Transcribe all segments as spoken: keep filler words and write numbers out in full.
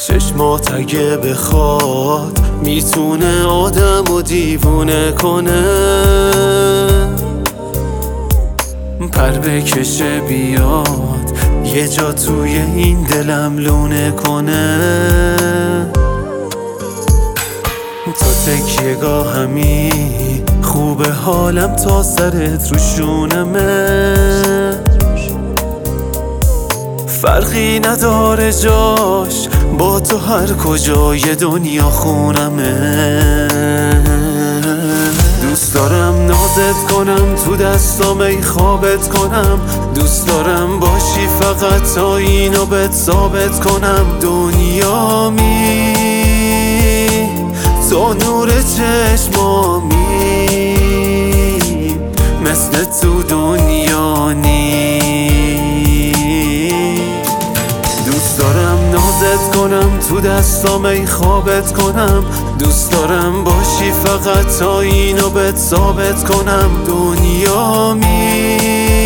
چشمات اگه بخواد میتونه آدم و دیوونه کنه، پر بکشه بیاد یه جا توی این دلم لونه کنه. تو تکیه گاهمی خوبه حالم تا سرت رو شونمه، فرقی نداره جاش با تو هر کجای دنیا خونمه. دوست دارم نازت کنم تو دستام ای خوابت کنم، دوست دارم باشی فقط تا اینو بهت ثابت کنم. دنیامی تو نور چشمامی، مثل تو دنیا نی. دوست دارم نازت کنم تو دستام ای خوابت کنم، دوست دارم باشی فقط تا اینو بهت ثابت کنم. دنیامی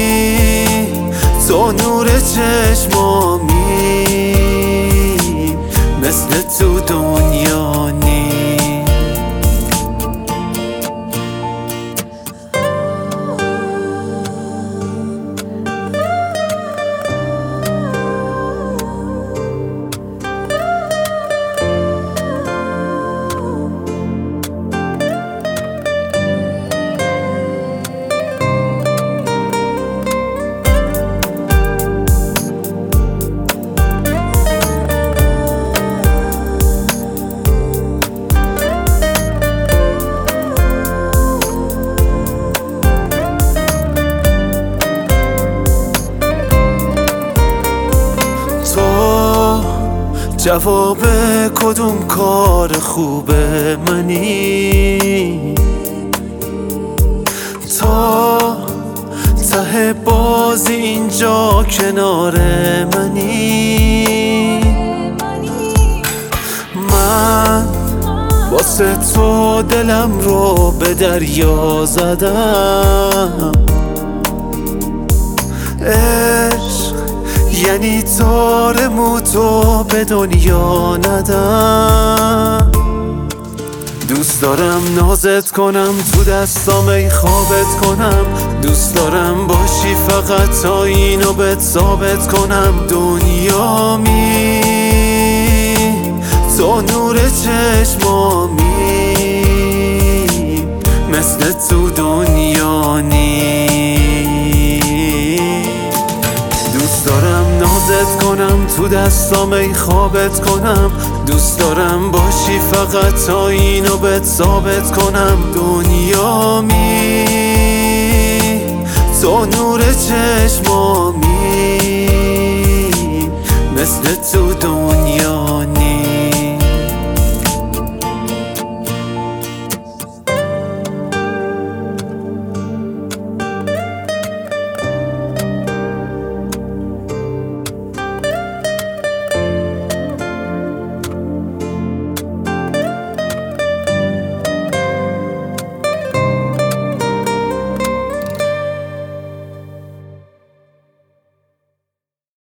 تو نور چشمامی، مثل تو دنیا نی. جواب کدوم کار خوبه منی، تا ته بازی اینجا کنار منی. من واسه تو دلم رو به دریا زدم، عشق یعنی تار موتو به دنیا ندم. دوست دارم نازت کنم تو دستام ای خوابت کنم، دوست دارم باشی فقط تا اینو بهت ثابت کنم. دنیامی تو نور چشمامی، مثل تو دنیا نی. دوست دارم نازت کنم تو دستام ای خوابت کنم، دوست دارم باشی فقط تا اینو بهت ثابت کنم. دنیامی تو نور چشمامی، مثل تو دنیا نی.